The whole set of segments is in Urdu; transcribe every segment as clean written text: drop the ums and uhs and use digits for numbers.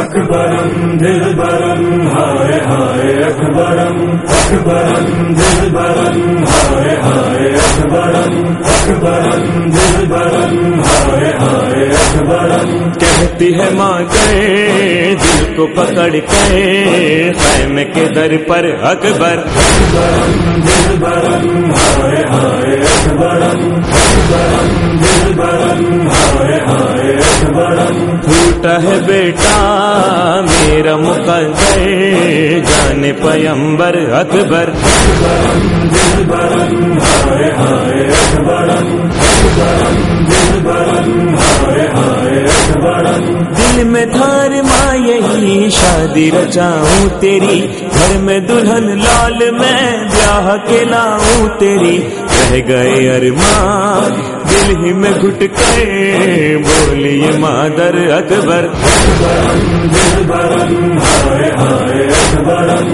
اکبرم دلبرم ہائے ہائے اکبرم اکبرم دلبرم ہائے ہائے اکبرم اکبرم دلبرم ہائے ہائے اکبرم کہتی ہے ماں کے دل کو پکڑ کے خیمے کے در پر اکبر اکبرم دلبرم ہائے ہائے اکبرم اکبرم دلبرم ہائے ہائے اکبرم پھوٹا ہے بیٹا میرا مقدر جان پیمبر اکبر اکبرم دلبرم ہائے ہائے اکبرم اکبرم دلبرم ہائے ہائے اکبرم دل میں دھار ماں یہی شادی رچاؤں تیری گھر میں دلہن لال میں بیاہ کے لاؤں تیری رہ گئے ارمان دل ہی میں گھٹ کے بولی مادر اکبر اکبرم دلبرم ہائے ہائے اکبرم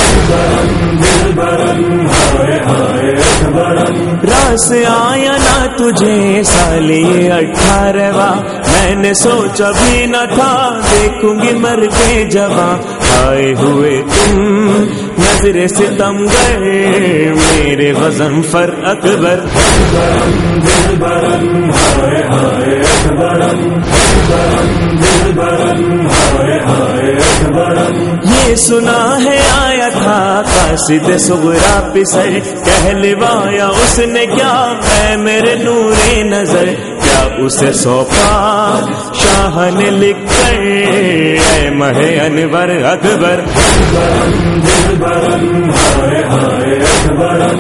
اکبرم دلبرم ہائے ہائے اکبرم راس آیا نہ تجھے سالی 18واں میں نے سوچا بھی نہ تھا دیکھوں گی مر کے جوان آئے ہوئے تم نظر ستم گئے میرے غضنفر اکبر اکبرم دلبرم ہائے ہائے اکبرم اکبرم دلبرم ہائے ہائے اکبرم یہ سنا ہے آیا تھا قاصد صغرا پسر کہلوایا اس نے کیا ہے میرے نور نظر کیا اسے سونپا شاہ نے لکھ کر اے مہ انور اکبر اکبرم دلبرم ہائے ہائے اکبرم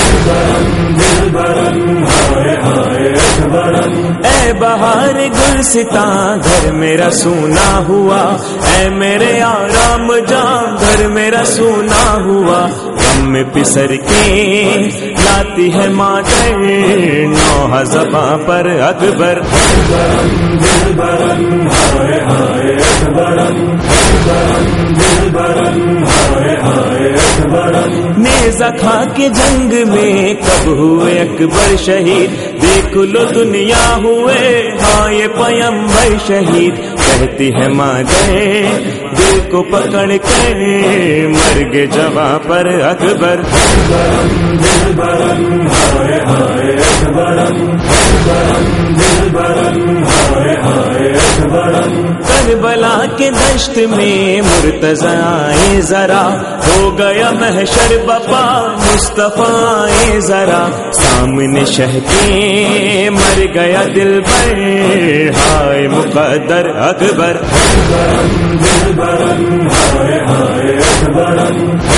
اکبرم دلبرم ہائے ہائے اکبرم اے بہار گلستاں گھر میرا سونا ہوا اے میرے آرام جان گھر میرا سونا ہوا غم میں پسر کے لاتی ہے مادر نوحہ زباں پر اکبر اکبرم دلبرم ہائے ہائے اکبرم اکبرم دلبرم ہائے ہائے اکبرم نیزہ کھا کے جنگ میں کب ہوئے اکبر شہید دیکھ لو دنیا ہوئے ہاں یہ پیمبر شہید کہتی ہے ماں دے دل کو پکڑ کے مرگ جواں پر اکبر اکبرم دلبرم ہائے ہائے اکبرم اکبرم دلبرم ہائے ہائے اکبرم کربلا کے دشت میں مرتضی آئے ذرا ہو گیا محشر بپا مصطفیٰ آئے ذرا سامنے شہ کے مر گیا دل بر ہائے مقدر اکبر اکبرم دلبرم ہائے ہائے اکبرم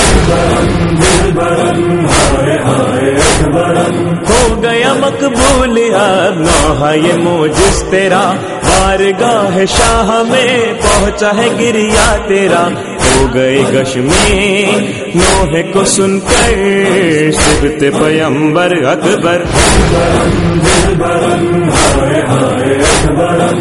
اکبرم دلبرم ہائے ہائے اکبرم ہو گیا مقبول اب نوحہ یہ موجز تیرا بارگاہ شاہ میں پہنچا ہے گریا تیرا ہو گئے گش میں نوحے کو سن کر صبت پیمبر اکبر اکبرم دلبرم ہائے ہائے اکبرم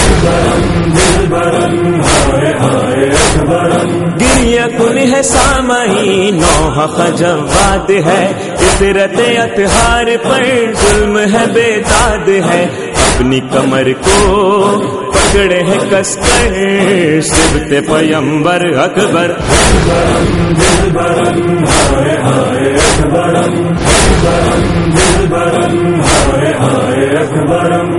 اکبرم دلبرم ہائے ہائے اکبرم گریہ کن ہے سامعین نوحہ خجوات ہے عطرت اطہار پر ظلم ہے بے داد ہے اپنی کمر کو پکڑے ہے کس کر صبت پیمبر اکبر اکبرم دلبرم ہائے ہائے اکبرم اکبرم دلبرم ہائے ہائے اکبرم